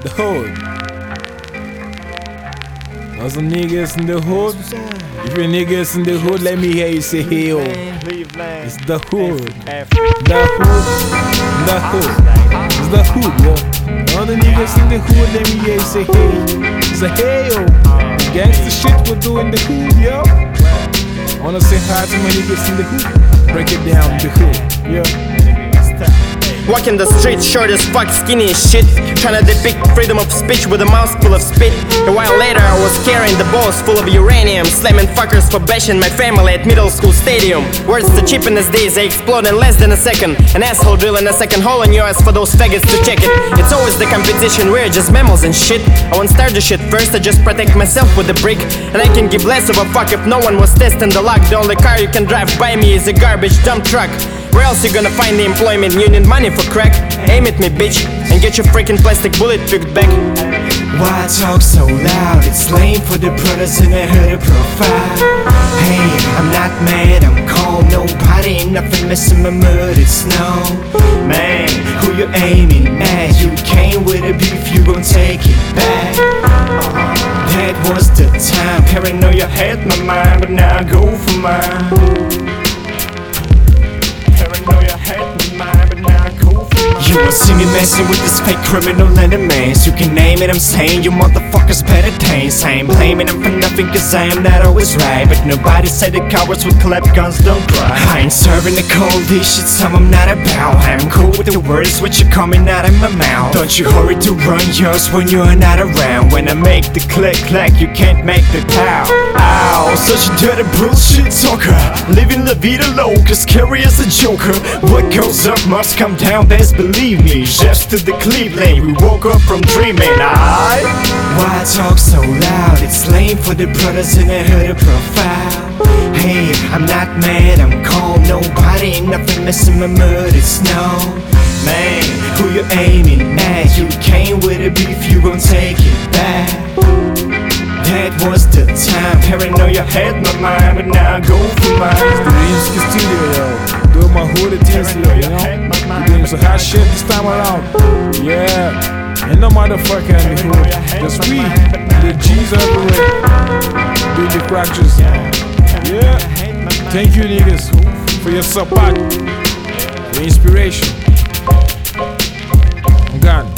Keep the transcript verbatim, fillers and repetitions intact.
The hood. All some niggas in the hood. If you're niggas in the hood, let me hear you say hey yo. It's the hood. The hood. The hood. It's the hood, yo. All the niggas in the hood, let me hear you say hey. It's a hey yo. Gangsta shit we do in the hood, yo. I wanna say hi to my niggas in the hood. Break it down in the hood, yo. Walking the streets, short as fuck, skinny as shit. Tryna depict freedom of speech with a mouth full of spit. A while later I was carrying the balls full of uranium, slamming fuckers for bashing my family at middle school stadium. Words to cheap in these days, they explode in less than a second. An asshole drilling a second hole in your ass for those faggots to check it. It's always the competition, we're just mammals and shit. I won't start the shit first, I just protect myself with a brick. And I can give less of a fuck if no one was testing the luck. The only car you can drive by me is a garbage dump truck. Where else you gonna find the employment? You need money for crack. Aim at me, bitch, and get your freaking plastic bullet picked back. Why talk so loud? It's lame for the brothers in the hood profile. Hey, I'm not mad, I'm calm. Nobody ain't nothing messing my mud, it's snow. Man, who you aiming at? You came with a beef, you gon' take it back. That was the time. Paranoia had my mind, but now I go for mine. You won't see me messing with this fake criminal enemies. You can name it, I'm saying you motherfuckers better dance. I ain't blaming them for nothing cause I am not always right. But nobody said the cowards with clap guns don't cry. I ain't serving the cold dish, shit some I'm not about. I'm cool with the words which are coming out of my mouth. Don't you hurry to run yours when you're not around. When I make the click clack you can't make the pow. Ow, such a dirty bullshit talker. Living la vida loca, scary as a joker. What goes up must come down, best believe me. Chefs to the Cleveland, we woke up from dreaming. I Why talk so loud? It's lame for the brothers in the hood profile. Hey, I'm not mad, I'm calm. Nobody ain't nothing messing my mud, it's snow. Man, who you aiming at? You came with a beef, you gon' take it back. That was the time. Paranoia had my mind, but now I go for mine. It's the Rimsky studio, yo. Doing my hood attention, you know. We're doing some hot shit this time around. Yeah. Ain't no motherfucker in the hood. Just we, the G's everywhere. Big the fractures. Yeah. Thank you, niggas, for your support, your inspiration. I'm gone.